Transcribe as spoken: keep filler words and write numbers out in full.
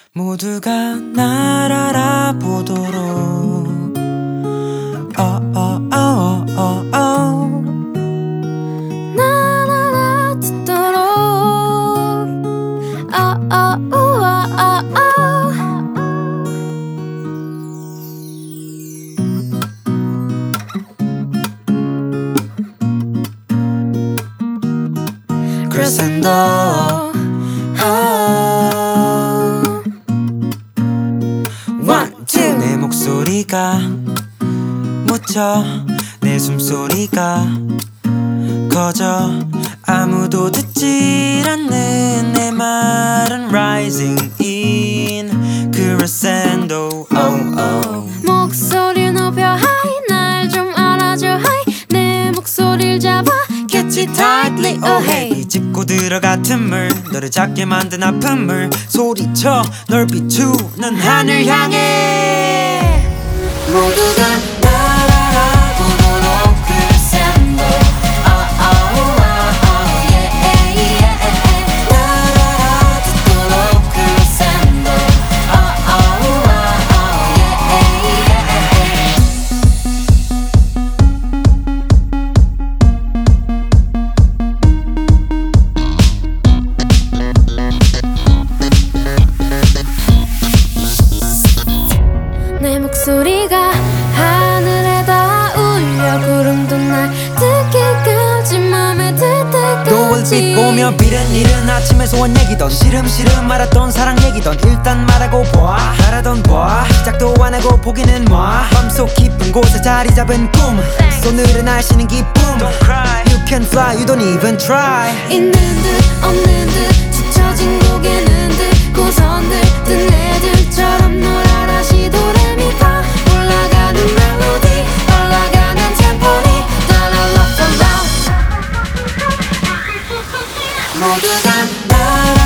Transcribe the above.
모두가 날 알아보도록 oh, oh, oh, oh, oh. 날 알아듣도록 oh, oh, oh, oh, oh. 크레센도 내 목소리가 묻혀 내 숨소리가 커져 아무도 듣질 않는 내 말은 rising in crescendo oh, oh. 목소리를 높여 high 날 좀 알아줘 high 내 목소리를 잡아 catch it tightly oh hey 비집고 들어가 틈을 너를 작게 만든 아픔을 소리쳐 널 비추는 하늘 향해 모두가 날 알아보도록 crescendo oh, oh, oh, oh, yeah, yeah. 날 알아듣도록 crescendo oh, oh, oh, oh, yeah, yeah. 내 목소리가 하늘에다 울려 구름도 날 듣기까지 맘에 들 때까지 노을 빛 보며 비는 이른 아침에 소원 얘기던 시름시름 말았던 사랑 얘기던 일단 말하고 봐 말하던 봐 시작도 안 하고 포기는 마 맘속 깊은 곳에 자리 잡은 꿈 손으로 날 쉬는 기쁨 Don't cry You can fly You don't even try 있는 듯 없는 듯 뒤처진 고개는 들고 선들든 애들처럼 놀아라 시도레미파 올라가는 멜로디 올라가는 템포니 따라 love around 모두가 날